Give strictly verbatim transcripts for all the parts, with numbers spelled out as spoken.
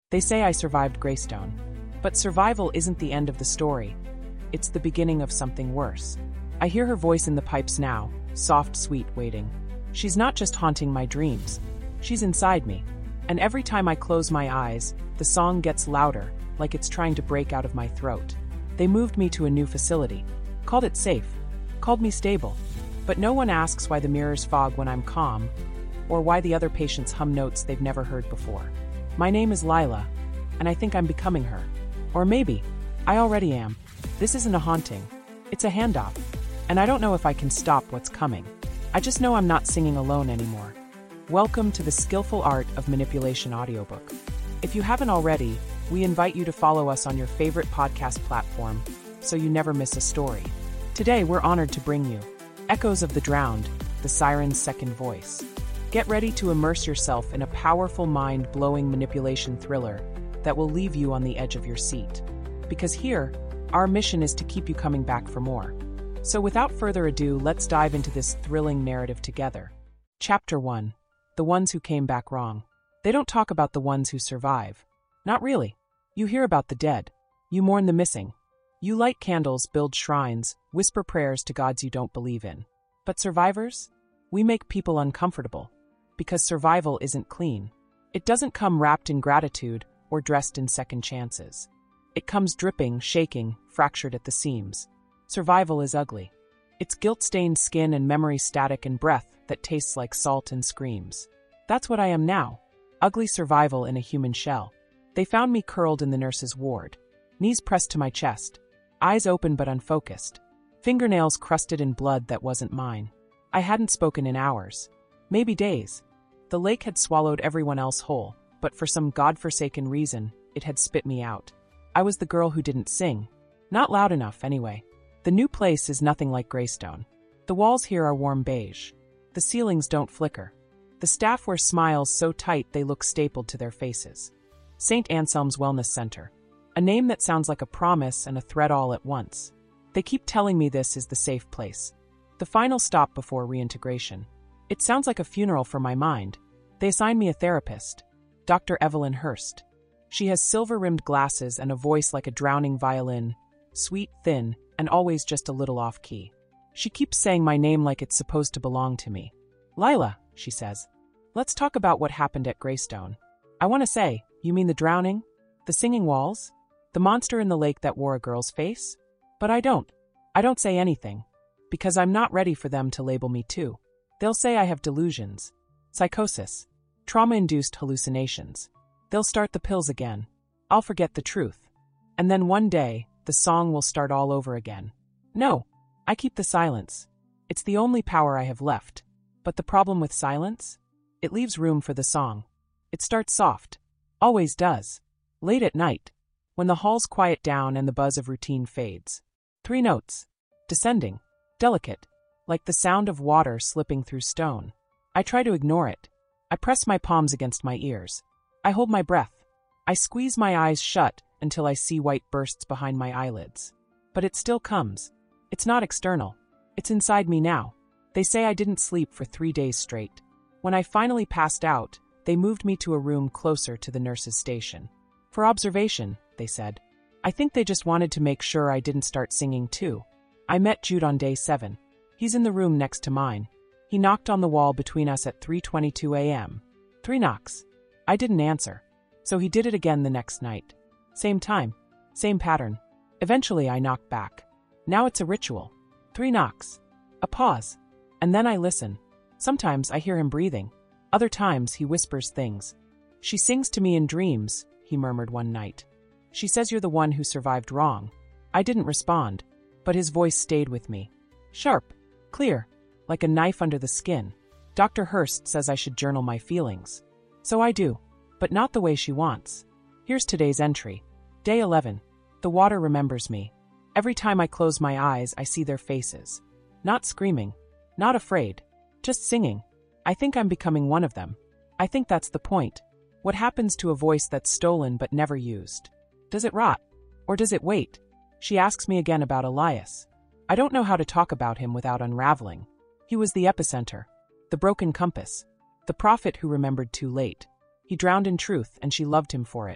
They say I survived Greystone. But survival isn't the end of the story. It's the beginning of something worse. I hear her voice in the pipes now, soft, sweet, waiting. She's not just haunting my dreams. She's inside me. And every time I close my eyes, the song gets louder, like it's trying to break out of my throat. They moved me to a new facility. Called it safe. Called me stable. But no one asks why the mirrors fog when I'm calm, or why the other patients hum notes they've never heard before. My name is Lila, and I think I'm becoming her. Or maybe, I already am. This isn't a haunting. It's a handoff. And I don't know if I can stop what's coming. I just know I'm not singing alone anymore. Welcome to the Skillful Art of Manipulation audiobook. If you haven't already, we invite you to follow us on your favorite podcast platform so you never miss a story. Today, we're honored to bring you Echoes of the Drowned, the Siren's Second Voice. Get ready to immerse yourself in a powerful, mind-blowing manipulation thriller that will leave you on the edge of your seat. Because here, our mission is to keep you coming back for more. So without further ado, let's dive into this thrilling narrative together. Chapter one. The Ones Who Came Back Wrong. They don't talk about the ones who survive. Not really. You hear about the dead. You mourn the missing. You light candles, build shrines, whisper prayers to gods you don't believe in. But survivors? We make people uncomfortable. Because survival isn't clean. It doesn't come wrapped in gratitude or dressed in second chances. It comes dripping, shaking, fractured at the seams. Survival is ugly. It's guilt-stained skin and memory static and breath that tastes like salt and screams. That's what I am now. Ugly survival in a human shell. They found me curled in the nurse's ward. Knees pressed to my chest. Eyes open but unfocused. Fingernails crusted in blood that wasn't mine. I hadn't spoken in hours. Maybe days. The lake had swallowed everyone else whole, but for some godforsaken reason, it had spit me out. I was the girl who didn't sing. Not loud enough, anyway. The new place is nothing like Greystone. The walls here are warm beige. The ceilings don't flicker. The staff wear smiles so tight they look stapled to their faces. Saint Anselm's Wellness Center. A name that sounds like a promise and a threat all at once. They keep telling me this is the safe place. The final stop before reintegration. It sounds like a funeral for my mind. They assign me a therapist. Doctor Evelyn Hurst. She has silver-rimmed glasses and a voice like a drowning violin, sweet, thin, and always just a little off-key. She keeps saying my name like it's supposed to belong to me. Lila, she says. Let's talk about what happened at Greystone. I want to say, you mean the drowning? The singing walls? The monster in the lake that wore a girl's face? But I don't. I don't say anything. Because I'm not ready for them to label me too. They'll say I have delusions. Psychosis. Trauma-induced hallucinations. They'll start the pills again. I'll forget the truth. And then one day, the song will start all over again. No, I keep the silence. It's the only power I have left. But the problem with silence? It leaves room for the song. It starts soft. Always does. Late at night. When the halls quiet down and the buzz of routine fades. Three notes. Descending. Delicate. Like the sound of water slipping through stone. I try to ignore it. I press my palms against my ears. I hold my breath. I squeeze my eyes shut until I see white bursts behind my eyelids. But it still comes. It's not external. It's inside me now. They say I didn't sleep for three days straight. When I finally passed out, they moved me to a room closer to the nurse's station. For observation, they said. I think they just wanted to make sure I didn't start singing too. I met Jude on day seven. He's in the room next to mine. He knocked on the wall between us at three twenty-two a m Three knocks. I didn't answer. So he did it again the next night. Same time. Same pattern. Eventually I knocked back. Now it's a ritual. Three knocks. A pause. And then I listen. Sometimes I hear him breathing. Other times he whispers things. She sings to me in dreams, he murmured one night. She says you're the one who survived wrong. I didn't respond, but his voice stayed with me. Sharp. Clear. Like a knife under the skin. Doctor Hurst says I should journal my feelings. So I do. But not the way she wants. Here's today's entry. Day eleven. The water remembers me. Every time I close my eyes, I see their faces. Not screaming. Not afraid. Just singing. I think I'm becoming one of them. I think that's the point. What happens to a voice that's stolen but never used? Does it rot? Or does it wait? She asks me again about Elias. I don't know how to talk about him without unraveling. He was the epicenter. The broken compass. The prophet who remembered too late. He drowned in truth, and she loved him for it.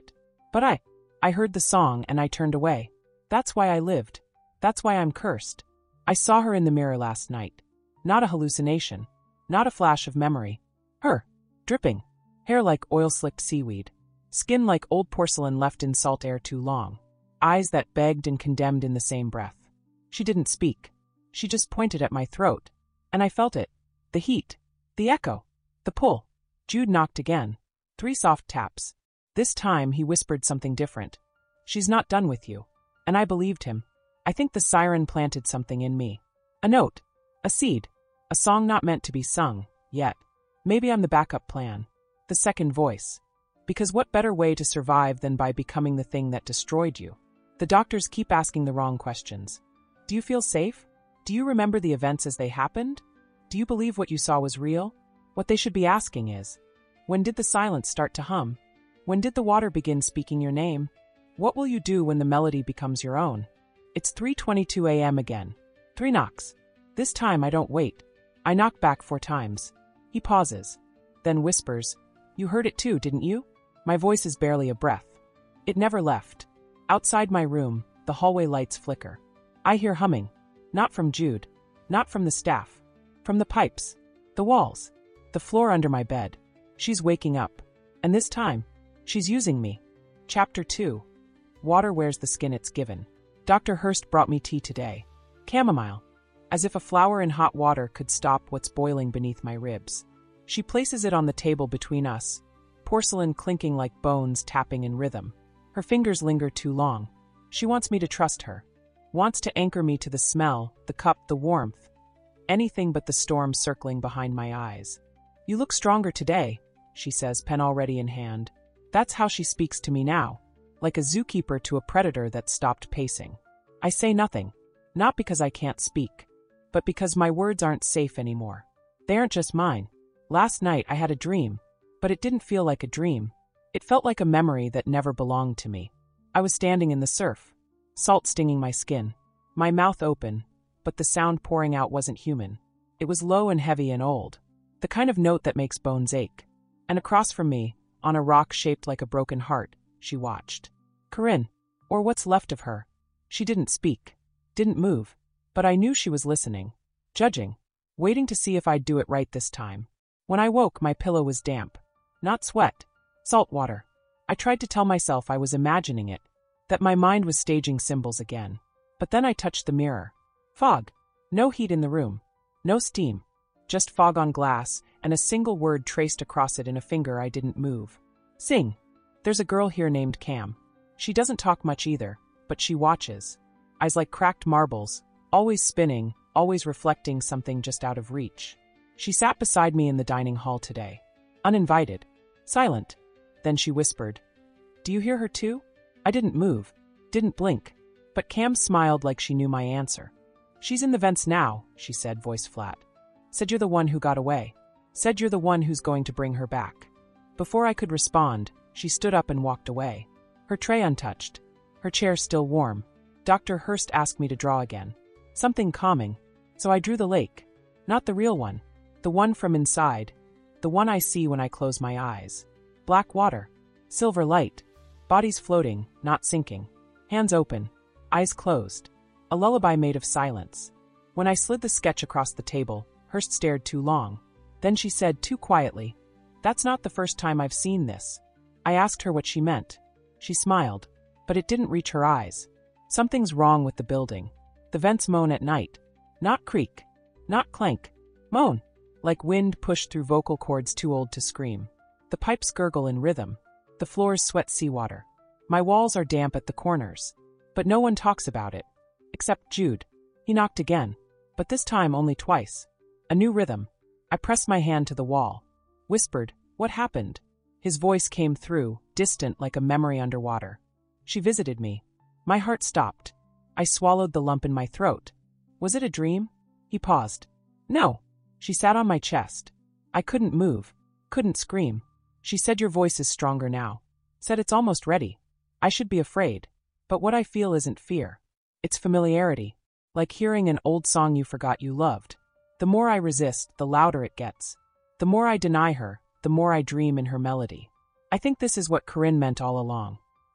But I, I heard the song and I turned away. That's why I lived. That's why I'm cursed. I saw her in the mirror last night. Not a hallucination. Not a flash of memory. Her. Dripping. Hair like oil-slicked seaweed. Skin like old porcelain left in salt air too long. Eyes that begged and condemned in the same breath. She didn't speak. She just pointed at my throat. And I felt it. The heat. The echo. The pull. Jude knocked again. Three soft taps. This time he whispered something different. She's not done with you. And I believed him. I think the siren planted something in me. A note. A seed. A song not meant to be sung, yet. Maybe I'm the backup plan. The second voice. Because what better way to survive than by becoming the thing that destroyed you? The doctors keep asking the wrong questions. Do you feel safe? Do you remember the events as they happened? Do you believe what you saw was real? What they should be asking is, when did the silence start to hum? When did the water begin speaking your name? What will you do when the melody becomes your own? It's three twenty-two a m again. Three knocks. This time I don't wait. I knock back four times. He pauses. Then whispers, "You heard it too, didn't you?" My voice is barely a breath. It never left. Outside my room, the hallway lights flicker. I hear humming. Not from Jude. Not from the staff. From the pipes. The walls. The floor under my bed. She's waking up. And this time, she's using me. Chapter two. Water wears the skin it's given. Doctor Hurst brought me tea today. Chamomile. As if a flower in hot water could stop what's boiling beneath my ribs. She places it on the table between us, porcelain clinking like bones tapping in rhythm. Her fingers linger too long. She wants me to trust her. Wants to anchor me to the smell, the cup, the warmth. Anything but the storm circling behind my eyes. "You look stronger today," she says, pen already in hand. That's how she speaks to me now. Like a zookeeper to a predator that stopped pacing. I say nothing. Not because I can't speak. But because my words aren't safe anymore. They aren't just mine. Last night I had a dream. But it didn't feel like a dream. It felt like a memory that never belonged to me. I was standing in the surf. Salt stinging my skin. My mouth open. But the sound pouring out wasn't human. It was low and heavy and old. The kind of note that makes bones ache. And across from me, on a rock shaped like a broken heart, she watched. Corinne. Or what's left of her. She didn't speak. Didn't move. But I knew she was listening. Judging. Waiting to see if I'd do it right this time. When I woke, my pillow was damp. Not sweat. Salt water. I tried to tell myself I was imagining it. That my mind was staging symbols again. But then I touched the mirror. Fog. No heat in the room. No steam. Just fog on glass, and a single word traced across it in a finger I didn't move. Sing. There's a girl here named Cam. She doesn't talk much either, but she watches. Eyes like cracked marbles, always spinning, always reflecting something just out of reach. She sat beside me in the dining hall today. Uninvited. Silent. Then she whispered, "Do you hear her too?" I didn't move. Didn't blink. But Cam smiled like she knew my answer. "She's in the vents now," she said, voice flat. "Said you're the one who got away. Said you're the one who's going to bring her back." Before I could respond, she stood up and walked away. Her tray untouched. Her chair still warm. Doctor Hurst asked me to draw again. Something calming. So I drew the lake. Not the real one. The one from inside. The one I see when I close my eyes. Black water. Silver light. Bodies floating, not sinking. Hands open. Eyes closed. A lullaby made of silence. When I slid the sketch across the table, Hurst stared too long. Then she said too quietly, "That's not the first time I've seen this." I asked her what she meant. She smiled. But it didn't reach her eyes. Something's wrong with the building. The vents moan at night. Not creak. Not clank. Moan. Like wind pushed through vocal cords too old to scream. The pipes gurgle in rhythm. The floors sweat seawater. My walls are damp at the corners. But no one talks about it. Except Jude. He knocked again. But this time only twice. A new rhythm. I pressed my hand to the wall. Whispered, "What happened?" His voice came through, distant like a memory underwater. She visited me. My heart stopped. I swallowed the lump in my throat. Was it a dream? He paused. No. She sat on my chest. I couldn't move. Couldn't scream. She said, "Your voice is stronger now." Said, "It's almost ready." I should be afraid. But what I feel isn't fear. It's familiarity. Like hearing an old song you forgot you loved. The more I resist, the louder it gets. The more I deny her, the more I dream in her melody. I think this is what Corinne meant all along.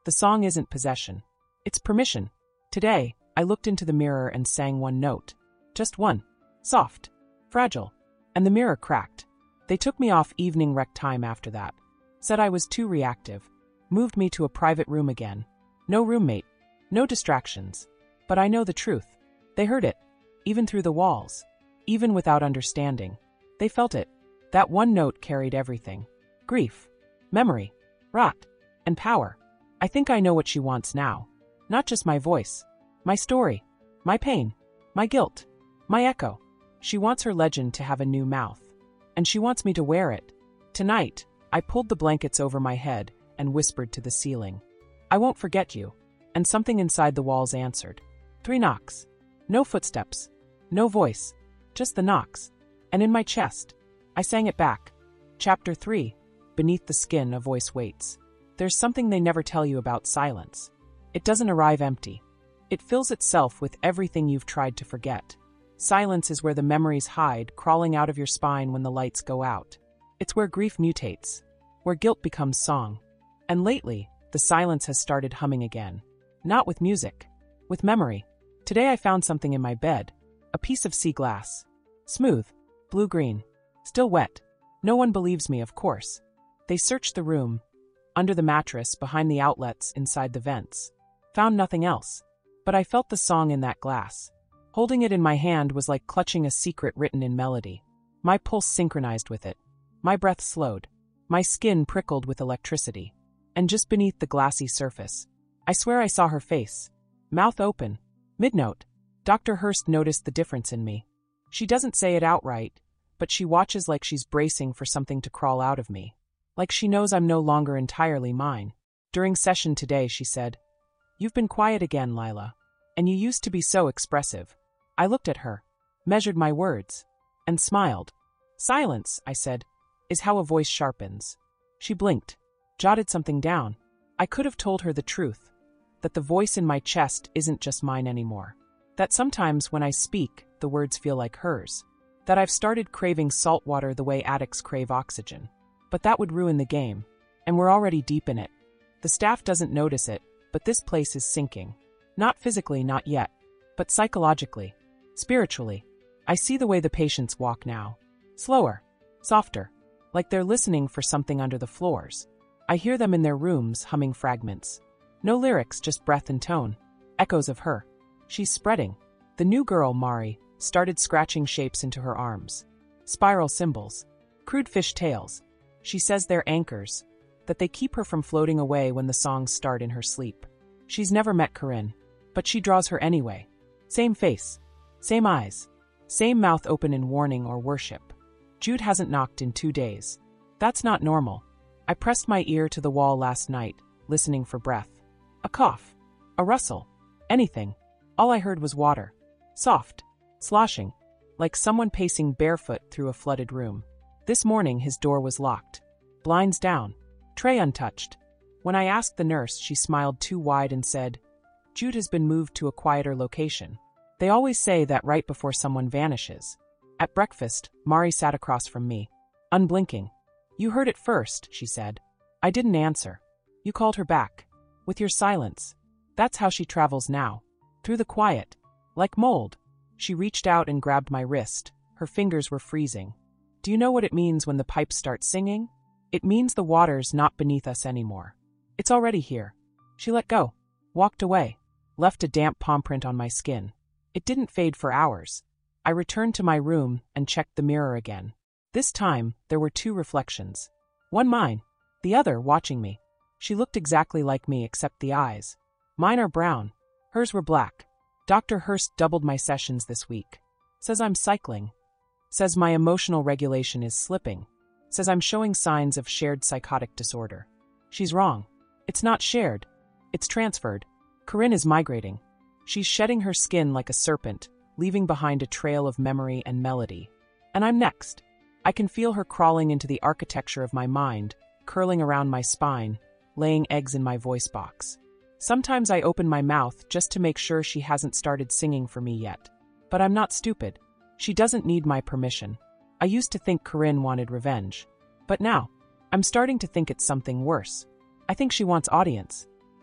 The song isn't possession. It's permission. Today, I looked into the mirror and sang one note. Just one. Soft. Fragile. And the mirror cracked. They took me off evening rec time after that. Said I was too reactive. Moved me to a private room again. No roommate. No distractions. But I know the truth. They heard it. Even through the walls. Even without understanding. They felt it. That one note carried everything. Grief. Memory. Rot. And power. I think I know what she wants now. Not just my voice. My story. My pain. My guilt. My echo. She wants her legend to have a new mouth. And she wants me to wear it. Tonight, I pulled the blankets over my head and whispered to the ceiling. I won't forget you. And something inside the walls answered. Three knocks. No footsteps. No voice. Just the knocks. And in my chest, I sang it back. Chapter three. Beneath the skin, a voice waits. There's something they never tell you about silence. It doesn't arrive empty. It fills itself with everything you've tried to forget. Silence is where the memories hide, crawling out of your spine when the lights go out. It's where grief mutates, where guilt becomes song. And lately, the silence has started humming again. Not with music, with memory. Today I found something in my bed, a piece of sea glass. Smooth, blue-green, still wet. No one believes me, of course. They searched the room, under the mattress, behind the outlets, inside the vents. Found nothing else. But I felt the song in that glass. Holding it in my hand was like clutching a secret written in melody. My pulse synchronized with it. My breath slowed. My skin prickled with electricity. And just beneath the glassy surface, I swear I saw her face. Mouth open. Mid-note. Doctor Hurst noticed the difference in me. She doesn't say it outright, but she watches like she's bracing for something to crawl out of me. Like she knows I'm no longer entirely mine. During session today, she said, "You've been quiet again, Lila. And you used to be so expressive." I looked at her, measured my words, and smiled. "Silence," I said, "is how a voice sharpens." She blinked, jotted something down. I could have told her the truth, that the voice in my chest isn't just mine anymore. That sometimes when I speak, the words feel like hers. That I've started craving salt water the way addicts crave oxygen. But that would ruin the game, and we're already deep in it. The staff doesn't notice it, but this place is sinking. Not physically, not yet, but psychologically, spiritually. I see the way the patients walk now. Slower, softer, like they're listening for something under the floors. I hear them in their rooms humming fragments. No lyrics, just breath and tone. Echoes of her. She's spreading. The new girl, Mari, started scratching shapes into her arms. Spiral symbols. Crude fish tails. She says they're anchors, that they keep her from floating away when the songs start in her sleep. She's never met Corinne, but she draws her anyway. Same face, same eyes, same mouth open in warning or worship. Jude hasn't knocked in two days. That's not normal. I pressed my ear to the wall last night, listening for breath. A cough, a rustle, anything. All I heard was water. Soft, sloshing, like someone pacing barefoot through a flooded room. This morning his door was locked. Blinds down. Tray untouched. When I asked the nurse, she smiled too wide and said, "Jude has been moved to a quieter location." They always say that right before someone vanishes. At breakfast, Mari sat across from me, unblinking. "You heard it first," she said. I didn't answer. "You called her back. With your silence." That's how she travels now. Through the quiet. Like mold. She reached out and grabbed my wrist. Her fingers were freezing. "Do you know what it means when the pipes start singing? It means the water's not beneath us anymore. It's already here." She let go. Walked away. Left a damp palm print on my skin. It didn't fade for hours. I returned to my room and checked the mirror again. This time, there were two reflections. One mine. The other watching me. She looked exactly like me except the eyes. Mine are brown. Hers were black. Doctor Hurst doubled my sessions this week. Says I'm cycling. Says my emotional regulation is slipping. Says I'm showing signs of shared psychotic disorder. She's wrong. It's not shared. It's transferred. Corinne is migrating. She's shedding her skin like a serpent, leaving behind a trail of memory and melody. And I'm next. I can feel her crawling into the architecture of my mind, curling around my spine, laying eggs in my voice box. Sometimes I open my mouth just to make sure she hasn't started singing for me yet. But I'm not stupid. She doesn't need my permission. I used to think Corinne wanted revenge. But now, I'm starting to think it's something worse. I think she wants audience.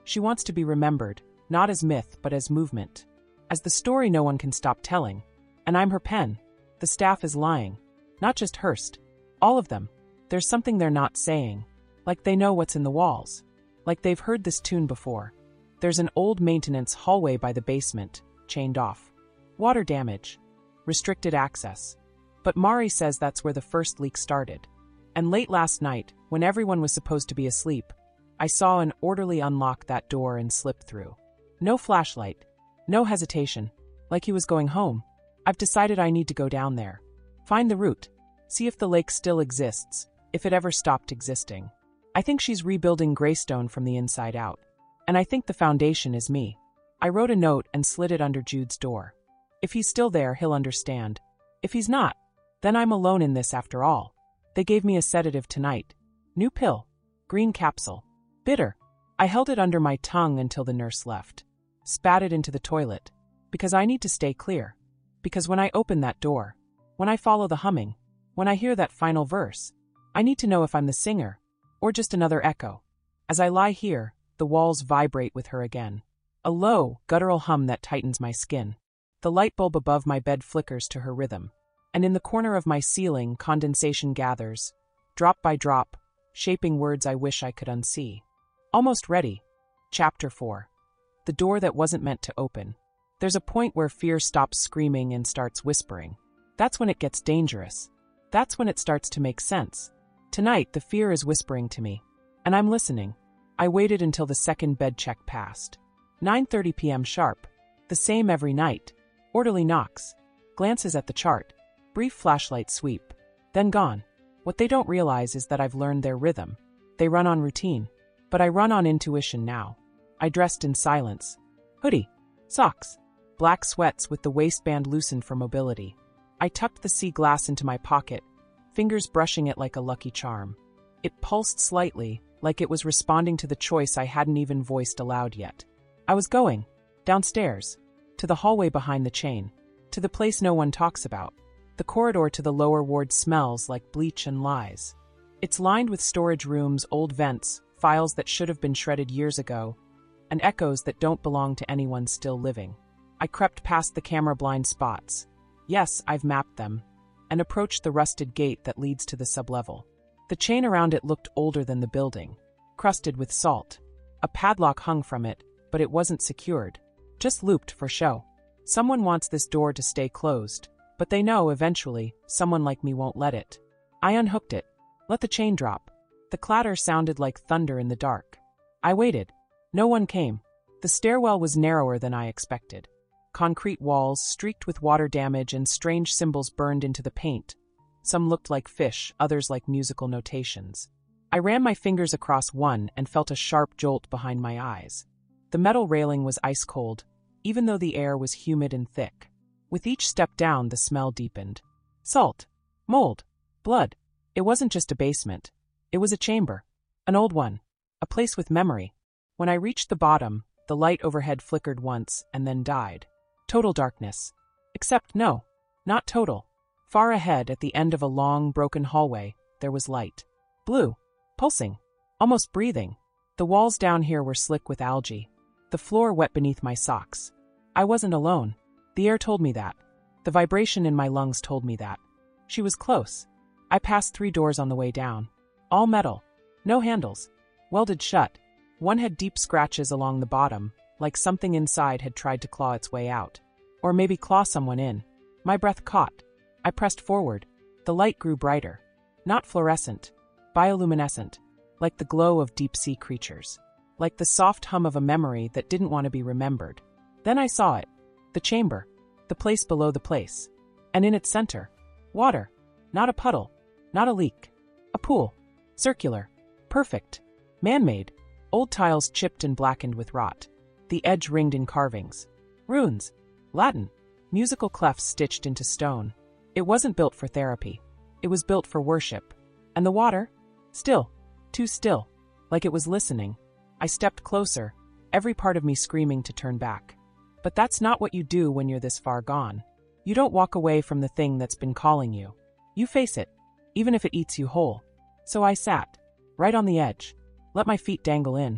She wants to be remembered, not as myth but as movement. As the story no one can stop telling. And I'm her pen. The staff is lying. Not just Hearst. All of them. There's something they're not saying. Like they know what's in the walls. Like they've heard this tune before. There's an old maintenance hallway by the basement, chained off. Water damage. Restricted access. But Mari says that's where the first leak started. And late last night, when everyone was supposed to be asleep, I saw an orderly unlock that door and slip through. No flashlight. No hesitation. Like he was going home. I've decided I need to go down there. Find the route. See if the lake still exists, if it ever stopped existing. I think she's rebuilding Greystone from the inside out. And I think the foundation is me. I wrote a note and slid it under Jude's door. If he's still there, he'll understand. If he's not, then I'm alone in this after all. They gave me a sedative tonight. New pill. Green capsule. Bitter. I held it under my tongue until the nurse left. Spat it into the toilet. Because I need to stay clear. Because when I open that door, when I follow the humming, when I hear that final verse, I need to know if I'm the singer, or just another echo. As I lie here, the walls vibrate with her again. A low, guttural hum that tightens my skin. The light bulb above my bed flickers to her rhythm. And in the corner of my ceiling, condensation gathers, drop by drop, shaping words I wish I could unsee. Almost ready. Chapter four. The door that wasn't meant to open. There's a point where fear stops screaming and starts whispering. That's when it gets dangerous. That's when it starts to make sense. Tonight, the fear is whispering to me. And I'm listening. I waited until the second bed check passed. nine thirty p m sharp. The same every night. Orderly knocks. Glances at the chart. Brief flashlight sweep. Then gone. What they don't realize is that I've learned their rhythm. They run on routine. But I run on intuition now. I dressed in silence. Hoodie. Socks. Black sweats with the waistband loosened for mobility. I tucked the sea glass into my pocket, fingers brushing it like a lucky charm. It pulsed slightly, like it was responding to the choice I hadn't even voiced aloud yet. I was going. Downstairs. To the hallway behind the chain. To the place no one talks about. The corridor to the lower ward smells like bleach and lies. It's lined with storage rooms, old vents, files that should have been shredded years ago, and echoes that don't belong to anyone still living. I crept past the camera blind spots. Yes, I've mapped them. And approached the rusted gate that leads to the sublevel. The chain around it looked older than the building. Crusted with salt. A padlock hung from it, but it wasn't secured. Just looped for show. Someone wants this door to stay closed, but they know eventually someone like me won't let it. I unhooked it. Let the chain drop. The clatter sounded like thunder in the dark. I waited. No one came. The stairwell was narrower than I expected. Concrete walls streaked with water damage and strange symbols burned into the paint. Some looked like fish, others like musical notations. I ran my fingers across one and felt a sharp jolt behind my eyes. The metal railing was ice cold, even though the air was humid and thick. With each step down, the smell deepened. Salt. Mold. Blood. It wasn't just a basement. It was a chamber. An old one. A place with memory. When I reached the bottom, the light overhead flickered once and then died. Total darkness. Except no, not total. Far ahead, at the end of a long, broken hallway, there was light. Blue. Pulsing. Almost breathing. The walls down here were slick with algae. The floor wet beneath my socks. I wasn't alone. The air told me that. The vibration in my lungs told me that. She was close. I passed three doors on the way down. All metal. No handles. Welded shut. One had deep scratches along the bottom, like something inside had tried to claw its way out. Or maybe claw someone in. My breath caught. I pressed forward. The light grew brighter. Not fluorescent. Bioluminescent. Like the glow of deep-sea creatures. Like the soft hum of a memory that didn't want to be remembered. Then I saw it. The chamber. The place below the place. And in its center. Water. Not a puddle. Not a leak. A pool. Circular. Perfect. Man-made. Old tiles chipped and blackened with rot. The edge ringed in carvings. Runes. Latin. Musical clefs stitched into stone. It wasn't built for therapy. It was built for worship. And the water? Still. Too still. Like it was listening. I stepped closer, every part of me screaming to turn back. But that's not what you do when you're this far gone. You don't walk away from the thing that's been calling you. You face it, even if it eats you whole. So I sat, right on the edge, let my feet dangle in.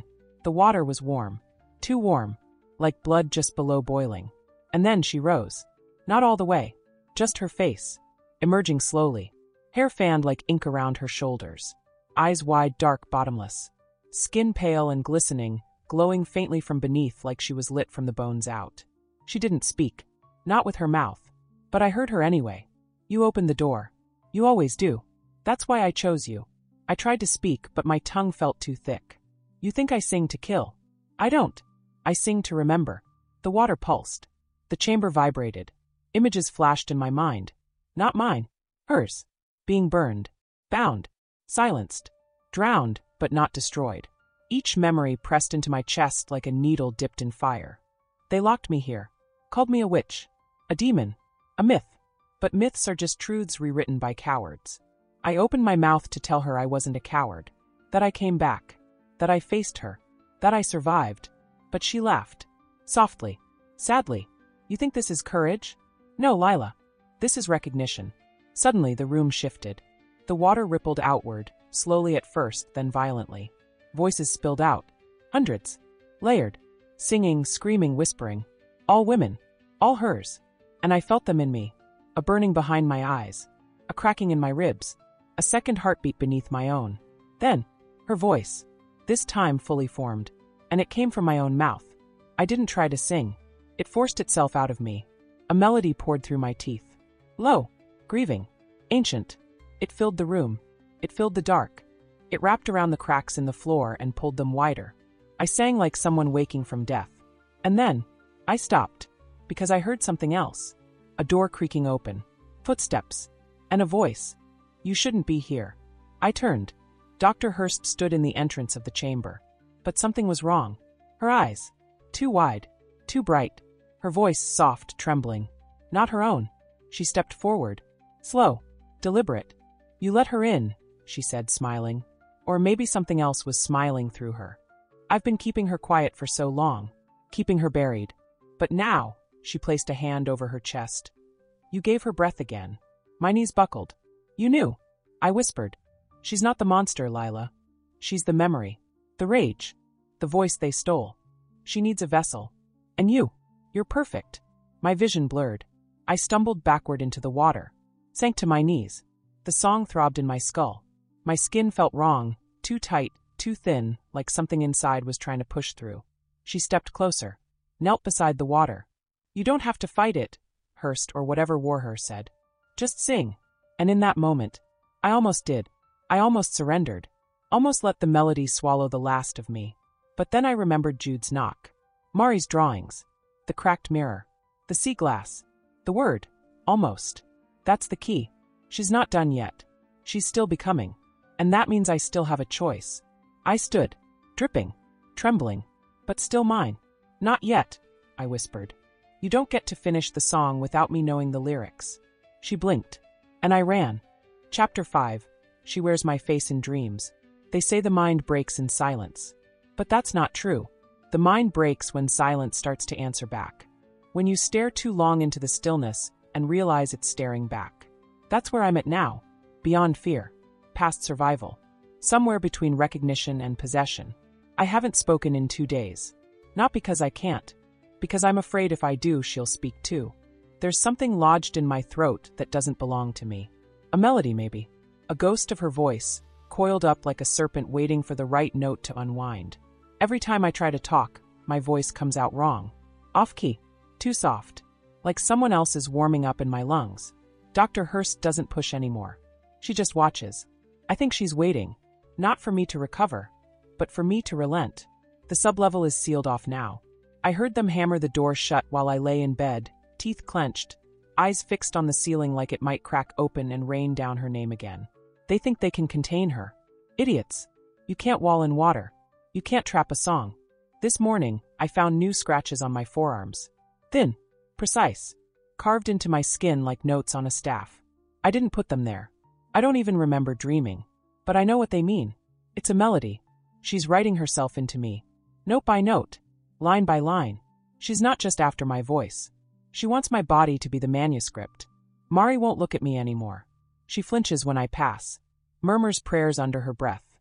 The water was warm. Too warm. Like blood just below boiling. And then she rose. Not all the way. Just her face. Emerging slowly. Hair fanned like ink around her shoulders. Eyes wide, dark, bottomless. Skin pale and glistening, glowing faintly from beneath like she was lit from the bones out. She didn't speak. Not with her mouth. But I heard her anyway. You opened the door. You always do. That's why I chose you. I tried to speak, but my tongue felt too thick. You think I sing to kill. I don't. I sing to remember. The water pulsed. The chamber vibrated. Images flashed in my mind. Not mine. Hers. Being burned. Bound. Silenced. Drowned, but not destroyed. Each memory pressed into my chest like a needle dipped in fire. They locked me here. Called me a witch. A demon. A myth. But myths are just truths rewritten by cowards. I opened my mouth to tell her I wasn't a coward. That I came back. That I faced her. That I survived. But she laughed. Softly. Sadly. You think this is courage? No, Lila. This is recognition. Suddenly the room shifted. The water rippled outward, slowly at first, then violently. Voices spilled out. Hundreds. Layered. Singing, screaming, whispering. All women. All hers. And I felt them in me. A burning behind my eyes. A cracking in my ribs. A second heartbeat beneath my own. Then, her voice. This time fully formed. And it came from my own mouth. I didn't try to sing. It forced itself out of me. A melody poured through my teeth. Low. Grieving. Ancient. It filled the room. It filled the dark. It wrapped around the cracks in the floor and pulled them wider. I sang like someone waking from death. And then, I stopped. Because I heard something else. A door creaking open. Footsteps. And a voice. You shouldn't be here. I turned. Doctor Hurst stood in the entrance of the chamber. But something was wrong. Her eyes. Too wide. Too bright. Her voice soft, trembling. Not her own. She stepped forward. Slow. Deliberate. You let her in, she said, smiling. Or maybe something else was smiling through her. I've been keeping her quiet for so long. Keeping her buried. But now, she placed a hand over her chest. You gave her breath again. My knees buckled. You knew. I whispered. She's not the monster, Lila. She's the memory. The rage. The voice they stole. She needs a vessel. And you. You're perfect. My vision blurred. I stumbled backward into the water. Sank to my knees. The song throbbed in my skull. My skin felt wrong, too tight, too thin, like something inside was trying to push through. She stepped closer. Knelt beside the water. You don't have to fight it, Hurst or whatever wore her said. Just sing. And in that moment, I almost did. I almost surrendered. Almost let the melody swallow the last of me. But then I remembered Jude's knock. Mari's drawings. The cracked mirror. The sea glass. The word. Almost. That's the key. She's not done yet. She's still becoming. And that means I still have a choice. I stood. Dripping. Trembling. But still mine. Not yet, I whispered. You don't get to finish the song without me knowing the lyrics. She blinked. And I ran. Chapter five. She wears my face in dreams. They say the mind breaks in silence. But that's not true. The mind breaks when silence starts to answer back. When you stare too long into the stillness and realize it's staring back. That's where I'm at now. Beyond fear. Past survival. Somewhere between recognition and possession. I haven't spoken in two days. Not because I can't. Because I'm afraid if I do, she'll speak too. There's something lodged in my throat that doesn't belong to me. A melody, maybe. A ghost of her voice, coiled up like a serpent waiting for the right note to unwind. Every time I try to talk, my voice comes out wrong. Off-key. Too soft. Like someone else is warming up in my lungs. Doctor Hurst doesn't push anymore. She just watches. I think she's waiting. Not for me to recover, but for me to relent. The sublevel is sealed off now. I heard them hammer the door shut while I lay in bed, teeth clenched, eyes fixed on the ceiling like it might crack open and rain down her name again. They think they can contain her. Idiots. You can't wall in water. You can't trap a song. This morning, I found new scratches on my forearms. Thin. Precise. Carved into my skin like notes on a staff. I didn't put them there. I don't even remember dreaming. But I know what they mean. It's a melody. She's writing herself into me. Note by note. Line by line. She's not just after my voice. She wants my body to be the manuscript. Mari won't look at me anymore. She flinches when I pass. Murmurs prayers under her breath.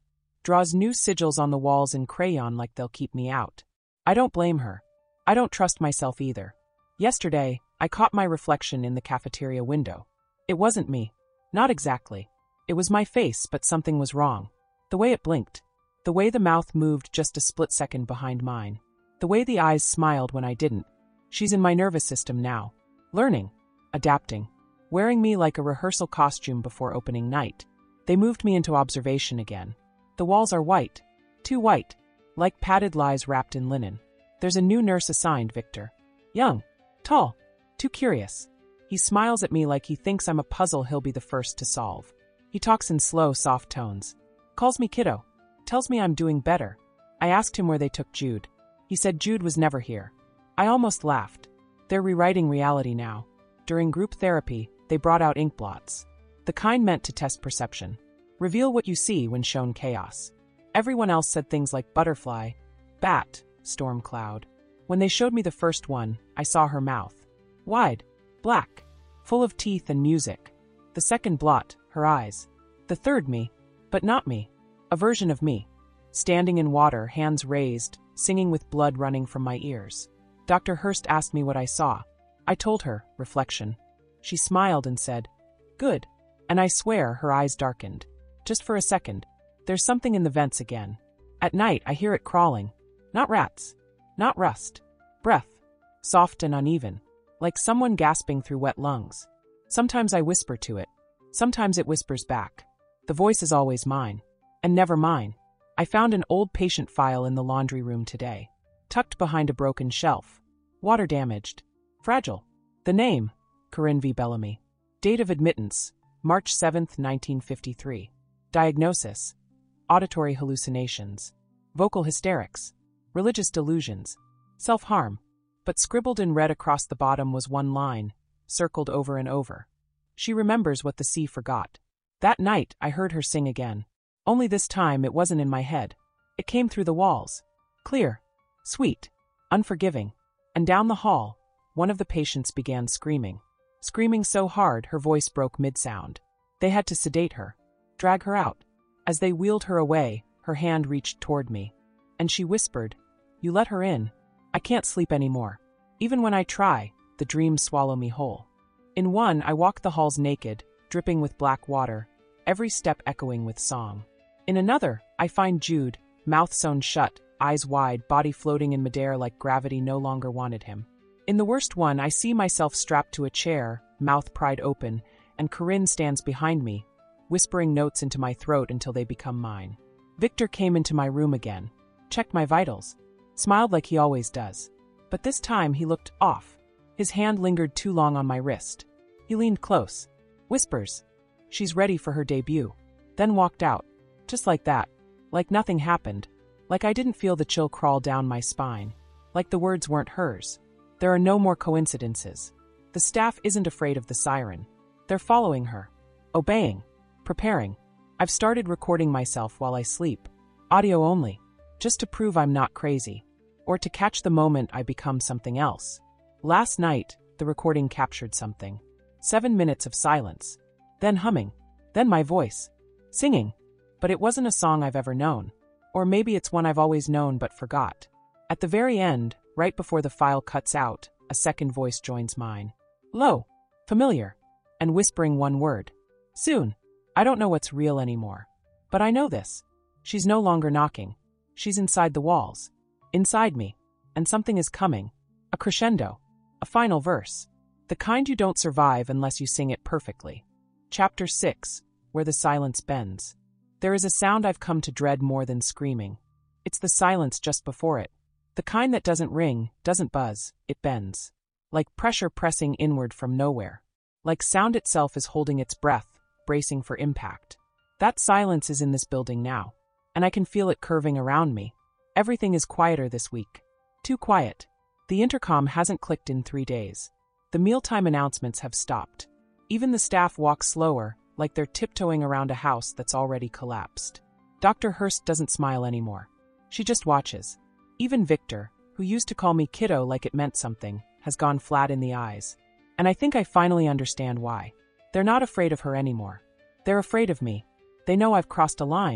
Draws new sigils on the walls in crayon like they'll keep me out. I don't blame her. I don't trust myself either. Yesterday, I caught my reflection in the cafeteria window. It wasn't me. Not exactly. It was my face, but something was wrong. The way it blinked. The way the mouth moved just a split second behind mine. The way the eyes smiled when I didn't. She's in my nervous system now. Learning. Adapting. Wearing me like a rehearsal costume before opening night. They moved me into observation again. The walls are white. Too white. Like padded lies wrapped in linen. There's a new nurse assigned, Victor. Young. Tall. Too curious. He smiles at me like he thinks I'm a puzzle he'll be the first to solve. He talks in slow, soft tones. Calls me kiddo. Tells me I'm doing better. I asked him where they took Jude. He said Jude was never here. I almost laughed. They're rewriting reality now. During group therapy, they brought out ink blots. The kind meant to test perception. Reveal what you see when shown chaos. Everyone else said things like butterfly, bat, storm cloud. When they showed me the first one, I saw her mouth. Wide, black, full of teeth and music. The second blot, her eyes. The third me, but not me. A version of me. Standing in water, hands raised, singing with blood running from my ears. Doctor Hurst asked me what I saw. I told her, reflection. She smiled and said, good. And I swear her eyes darkened. Just for a second. There's something in the vents again. At night I hear it crawling. Not rats. Not rust. Breath. Soft and uneven. Like someone gasping through wet lungs. Sometimes I whisper to it. Sometimes it whispers back. The voice is always mine. And never mine. I found an old patient file in the laundry room today. Tucked behind a broken shelf. Water damaged. Fragile. The name, Corinne V. Bellamy. Date of admittance, March seventh, nineteen fifty-three. Diagnosis, auditory hallucinations. Vocal hysterics. Religious delusions. Self-harm. But scribbled in red across the bottom was one line, circled over and over. She remembers what the sea forgot. That night I heard her sing again. Only this time it wasn't in my head. It came through the walls. Clear. Sweet. Unforgiving. And down the hall, one of the patients began screaming. Screaming so hard her voice broke mid-sound. They had to sedate her. Drag her out. As they wheeled her away, her hand reached toward me. And she whispered, you let her in. I can't sleep anymore. Even when I try, the dreams swallow me whole. In one, I walk the halls naked, dripping with black water, every step echoing with song. In another, I find Jude, mouth sewn shut, eyes wide, body floating in midair like gravity no longer wanted him. In the worst one, I see myself strapped to a chair, mouth pried open, and Corinne stands behind me, whispering notes into my throat until they become mine. Victor came into my room again, checked my vitals, smiled like he always does. But this time he looked off. His hand lingered too long on my wrist. He leaned close. Whispers. She's ready for her debut. Then walked out. Just like that. Like nothing happened. Like I didn't feel the chill crawl down my spine. Like the words weren't hers. There are no more coincidences. The staff isn't afraid of the siren. They're following her. Obeying. Preparing. I've started recording myself while I sleep. Audio only. Just to prove I'm not crazy. Or to catch the moment I become something else. Last night, the recording captured something. Seven minutes of silence. Then humming. Then my voice. Singing. But it wasn't a song I've ever known. Or maybe it's one I've always known but forgot. At the very end, right before the file cuts out, a second voice joins mine. Low. Familiar. And whispering one word. Soon. I don't know what's real anymore. But I know this. She's no longer knocking. She's inside the walls. Inside me. And something is coming. A crescendo. A final verse. The kind you don't survive unless you sing it perfectly. Chapter six. Where the silence bends. There is a sound I've come to dread more than screaming. It's the silence just before it. The kind that doesn't ring, doesn't buzz, it bends. Like pressure pressing inward from nowhere. Like sound itself is holding its breath, bracing for impact. That silence is in this building now. And I can feel it curving around me. Everything is quieter this week. Too quiet. The intercom hasn't clicked in three days. The mealtime announcements have stopped. Even the staff walk slower, like they're tiptoeing around a house that's already collapsed. Doctor Hurst doesn't smile anymore. She just watches. Even Victor, who used to call me kiddo like it meant something, has gone flat in the eyes. And I think I finally understand why. They're not afraid of her anymore. They're afraid of me. They know I've crossed a line.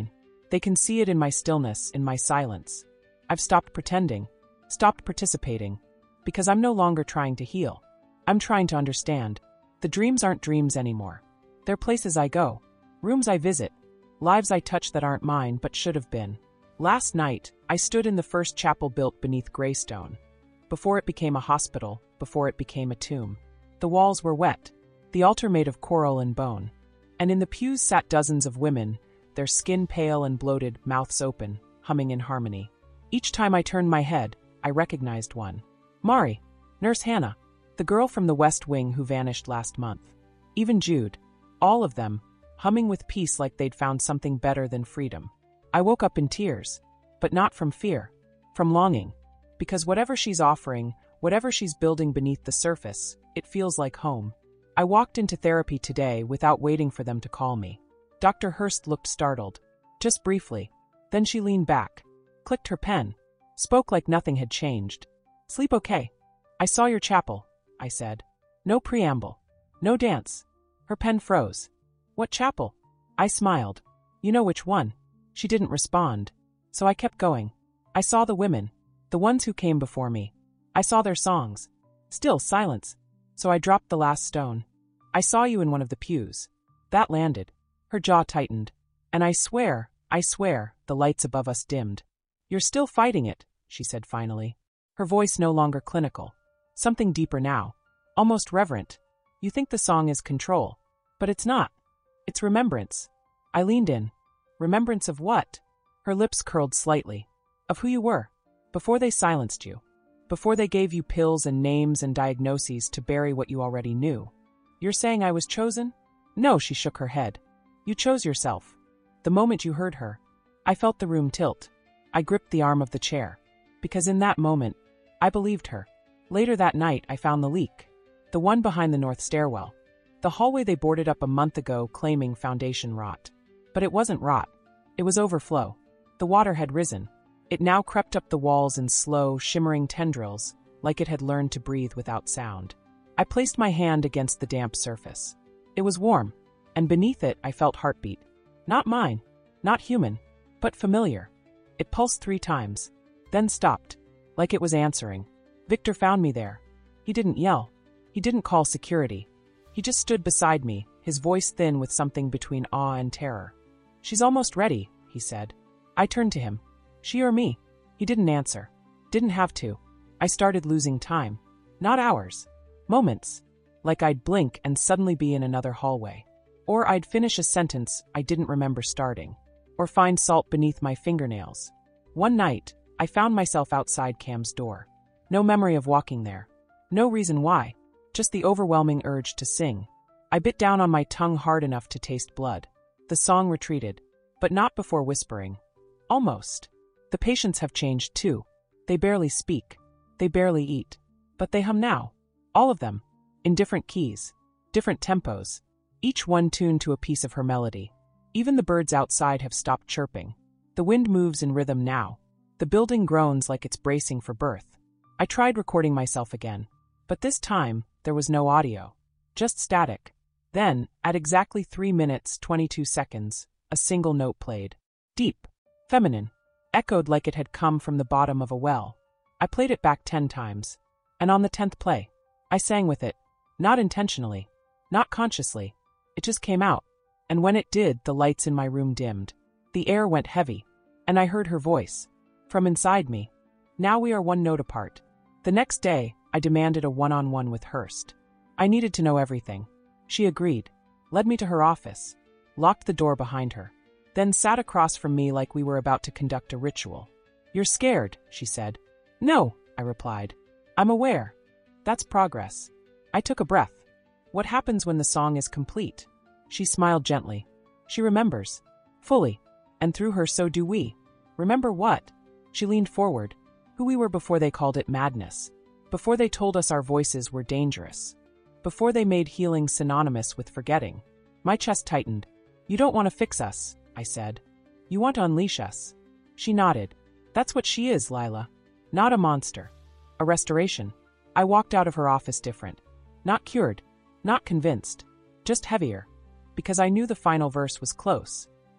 They can see it in my stillness, in my silence. I've stopped pretending, stopped participating, because I'm no longer trying to heal. I'm trying to understand. The dreams aren't dreams anymore. They're places I go, rooms I visit, lives I touch that aren't mine but should have been. Last night, I stood in the first chapel built beneath Greystone. Before it became a hospital, before it became a tomb. The walls were wet, the altar made of coral and bone. And in the pews sat dozens of women, their skin pale and bloated, mouths open, humming in harmony. Each time I turned my head, I recognized one. Mari, Nurse Hannah, the girl from the West Wing who vanished last month. Even Jude, all of them, humming with peace like they'd found something better than freedom. I woke up in tears, but not from fear, from longing. Because whatever she's offering, whatever she's building beneath the surface, it feels like home. I walked into therapy today without waiting for them to call me. Doctor Hurst looked startled. Just briefly. Then she leaned back, clicked her pen, spoke like nothing had changed. Sleep okay? I saw your chapel, I said. No preamble. No dance. Her pen froze. What chapel? I smiled. You know which one. She didn't respond. So I kept going. I saw the women. The ones who came before me. I saw their songs. Still silence. So I dropped the last stone. I saw you in one of the pews. That landed. Her jaw tightened. And I swear, I swear, the lights above us dimmed. You're still fighting it, she said finally. Her voice no longer clinical. Something deeper now. Almost reverent. You think the song is control. But it's not. It's remembrance. I leaned in. Remembrance of what? Her lips curled slightly. Of who you were. Before they silenced you. Before they gave you pills and names and diagnoses to bury what you already knew. You're saying I was chosen? No, she shook her head. You chose yourself. The moment you heard her. I felt the room tilt. I gripped the arm of the chair. Because in that moment, I believed her. Later that night, I found the leak. The one behind the north stairwell. The hallway they boarded up a month ago claiming foundation rot. But it wasn't rot. It was overflow. The water had risen. It now crept up the walls in slow, shimmering tendrils, like it had learned to breathe without sound. I placed my hand against the damp surface. It was warm, and beneath it I felt heartbeat. Not mine, not human, but familiar. It pulsed three times, then stopped, like it was answering. Victor found me there. He didn't yell. He didn't call security. He just stood beside me, his voice thin with something between awe and terror. She's almost ready, he said. I turned to him. She or me? He didn't answer. Didn't have to. I started losing time. Not hours. Moments. Like I'd blink and suddenly be in another hallway. Or I'd finish a sentence I didn't remember starting. Or find salt beneath my fingernails. One night, I found myself outside Cam's door. No memory of walking there. No reason why. Just the overwhelming urge to sing. I bit down on my tongue hard enough to taste blood. The song retreated. But not before whispering. Almost. The patients have changed too. They barely speak. They barely eat. But they hum now. All of them. In different keys. Different tempos. Each one tuned to a piece of her melody. Even the birds outside have stopped chirping. The wind moves in rhythm now. The building groans like it's bracing for birth. I tried recording myself again. But this time, there was no audio. Just static. Then, at exactly three minutes, twenty-two seconds, a single note played. Deep. Feminine. Echoed like it had come from the bottom of a well. I played it back ten times. And on the tenth play, I sang with it. Not intentionally. Not consciously. It just came out. And when it did, the lights in my room dimmed. The air went heavy. And I heard her voice. From inside me. Now we are one note apart. The next day, I demanded a one-on-one with Hurst. I needed to know everything. She agreed. Led me to her office. Locked the door behind her. Then sat across from me like we were about to conduct a ritual. You're scared, she said. No, I replied. I'm aware. That's progress. I took a breath. What happens when the song is complete? She smiled gently. She remembers. Fully. And through her so do we. Remember what? She leaned forward. Who we were before they called it madness. Before they told us our voices were dangerous. Before they made healing synonymous with forgetting. My chest tightened. You don't want to fix us, I said. You want to unleash us. She nodded. That's what she is, Lila. Not a monster. A restoration. I walked out of her office different. Not cured. Not convinced. Just heavier. Because I knew the final verse was close.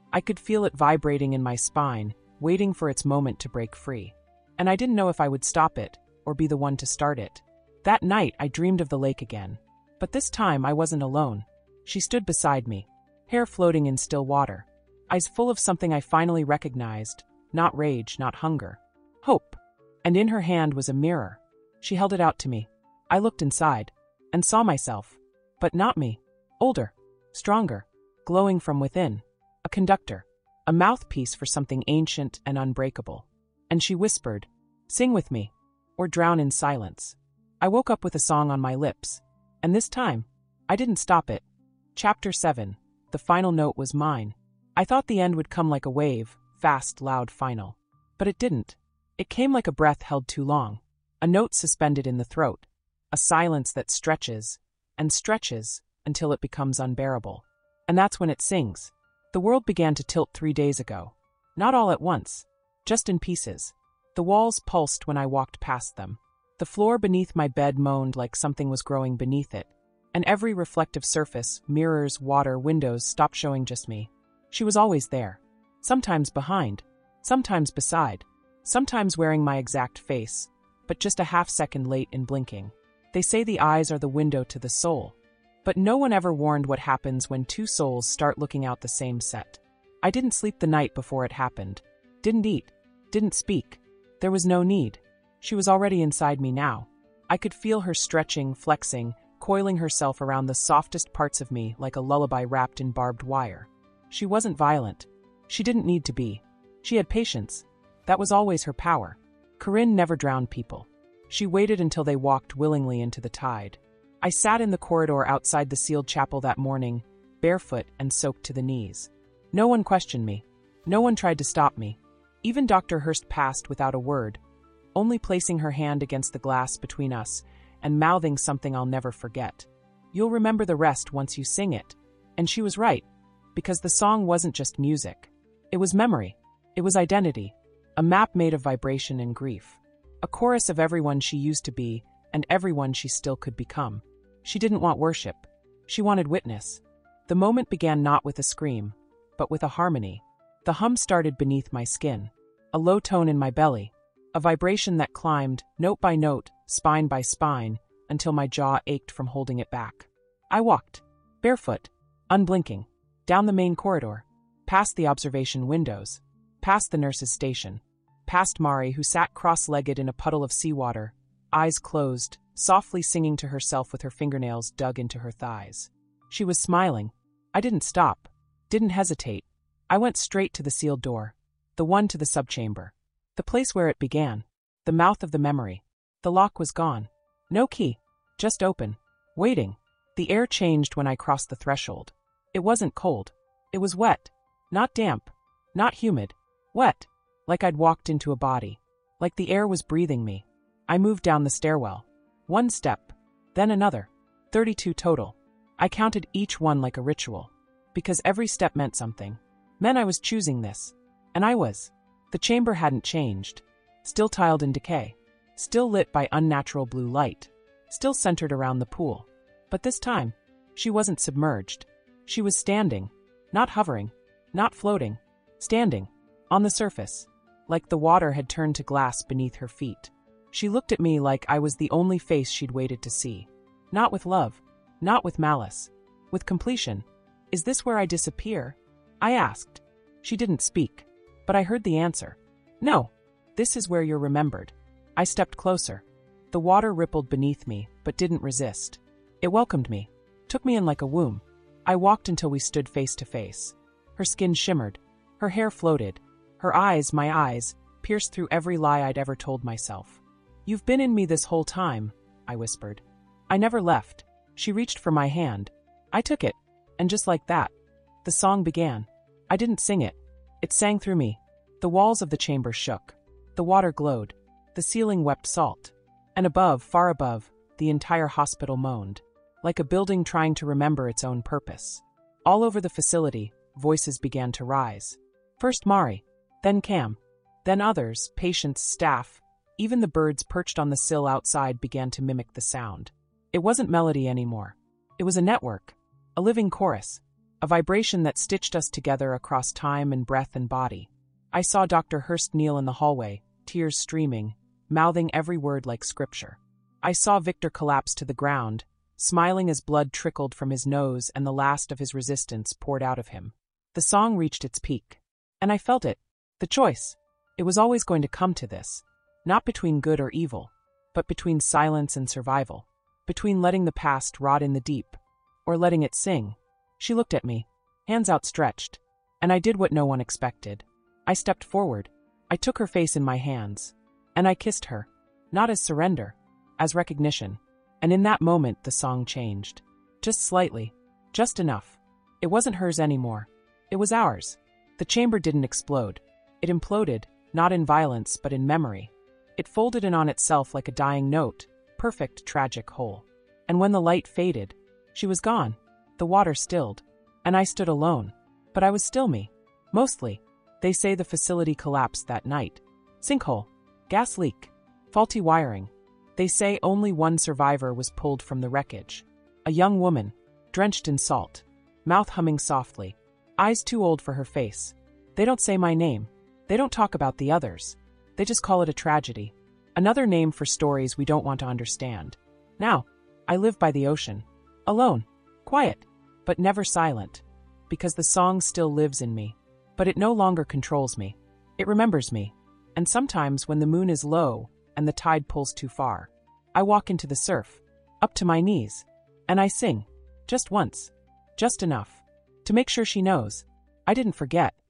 I could feel it vibrating in my spine, waiting for its moment to break free. And I didn't know if I would stop it, or be the one to start it. That night, I dreamed of the lake again. But this time, I wasn't alone. She stood beside me, hair floating in still water, eyes full of something I finally recognized, not rage, not hunger. Hope. And in her hand was a mirror. She held it out to me. I looked inside, and saw myself. But not me. Older. Stronger. Glowing from within. A conductor. A mouthpiece for something ancient and unbreakable. And she whispered, "Sing with me, or drown in silence." I woke up with a song on my lips. And this time, I didn't stop it. Chapter seven. The final note was mine. I thought the end would come like a wave, fast, loud, final. But it didn't. It came like a breath held too long. A note suspended in the throat. A silence that stretches, and stretches, until it becomes unbearable. And that's when it sings. The world began to tilt three days ago. Not all at once. Just in pieces. The walls pulsed when I walked past them. The floor beneath my bed moaned like something was growing beneath it. And every reflective surface, mirrors, water, windows, stopped showing just me. She was always there. Sometimes behind. Sometimes beside. Sometimes wearing my exact face, but just a half second late in blinking. They say the eyes are the window to the soul. But no one ever warned what happens when two souls start looking out the same set. I didn't sleep the night before it happened. Didn't eat. Didn't speak. There was no need. She was already inside me now. I could feel her stretching, flexing, coiling herself around the softest parts of me like a lullaby wrapped in barbed wire. She wasn't violent. She didn't need to be. She had patience. That was always her power. Corinne never drowned people. She waited until they walked willingly into the tide. I sat in the corridor outside the sealed chapel that morning, barefoot and soaked to the knees. No one questioned me. No one tried to stop me. Even Doctor Hurst passed without a word, only placing her hand against the glass between us and mouthing something I'll never forget. "You'll remember the rest once you sing it." And she was right, because the song wasn't just music. It was memory. It was identity. A map made of vibration and grief. A chorus of everyone she used to be and everyone she still could become. She didn't want worship. She wanted witness. The moment began not with a scream, but with a harmony. The hum started beneath my skin. A low tone in my belly. A vibration that climbed, note by note, spine by spine, until my jaw ached from holding it back. I walked, barefoot, unblinking, down the main corridor, past the observation windows, past the nurse's station, past Mari, who sat cross-legged in a puddle of seawater, eyes closed, softly singing to herself with her fingernails dug into her thighs. She was smiling. I didn't stop, didn't hesitate. I went straight to the sealed door, the one to the subchamber, the place where it began, the mouth of the memory. The lock was gone. No key, just open, waiting. The air changed when I crossed the threshold. It wasn't cold. It was wet, not damp, not humid, wet, like I'd walked into a body, like the air was breathing me. I moved down the stairwell. One step, then another. thirty-two total. I counted each one like a ritual, because every step meant something. Meant I was choosing this. And I was. The chamber hadn't changed. Still tiled in decay. Still lit by unnatural blue light. Still centered around the pool. But this time, she wasn't submerged. She was standing. Not hovering. Not floating. Standing. On the surface. Like the water had turned to glass beneath her feet. She looked at me like I was the only face she'd waited to see. Not with love. Not with malice. With completion. "Is this where I disappear?" I asked. She didn't speak. But I heard the answer. "No. This is where you're remembered." I stepped closer. The water rippled beneath me, but didn't resist. It welcomed me. Took me in like a womb. I walked until we stood face to face. Her skin shimmered. Her hair floated. Her eyes, my eyes, pierced through every lie I'd ever told myself. "You've been in me this whole time," I whispered. I never left. She reached for my hand. I took it. And just like that, the song began. I didn't sing it. It sang through me. The walls of the chamber shook. The water glowed. The ceiling wept salt. And above, far above, the entire hospital moaned, like a building trying to remember its own purpose. All over the facility, voices began to rise. First Mari, then Cam, then others, patients, staff. Even the birds perched on the sill outside began to mimic the sound. It wasn't melody anymore. It was a network, a living chorus. a vibration that stitched us together across time and breath and body. I saw Doctor Hurst kneel in the hallway, tears streaming, mouthing every word like scripture. I saw Victor collapse to the ground, smiling as blood trickled from his nose and the last of his resistance poured out of him. The song reached its peak. And I felt it. The choice. It was always going to come to this. Not between good or evil, but between silence and survival. Between letting the past rot in the deep, or letting it sing. She looked at me, hands outstretched, and I did what no one expected. I stepped forward. I took her face in my hands, and I kissed her, not as surrender, as recognition. And in that moment the song changed. Just slightly. Just enough. It wasn't hers anymore. It was ours. The chamber didn't explode. It imploded, not in violence but in memory. It folded in on itself like a dying note, perfect tragic whole. And when the light faded, she was gone. The water stilled. And I stood alone. But I was still me. Mostly. They say the facility collapsed that night. Sinkhole. Gas leak. Faulty wiring. They say only one survivor was pulled from the wreckage. A young woman, drenched in salt, mouth humming softly, eyes too old for her face. They don't say my name. They don't talk about the others. They just call it a tragedy. Another name for stories we don't want to understand. Now, I live by the ocean. Alone. Quiet. But never silent. Because the song still lives in me. But it no longer controls me. It remembers me. And sometimes when the moon is low and the tide pulls too far, I walk into the surf, up to my knees, and I sing. Just once. Just enough. To make sure she knows. I didn't forget.